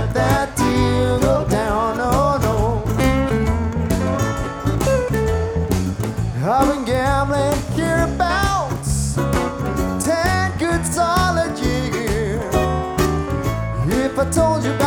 let that deal go down. No, no. I've been gambling hereabouts 10 good solid years. If I told you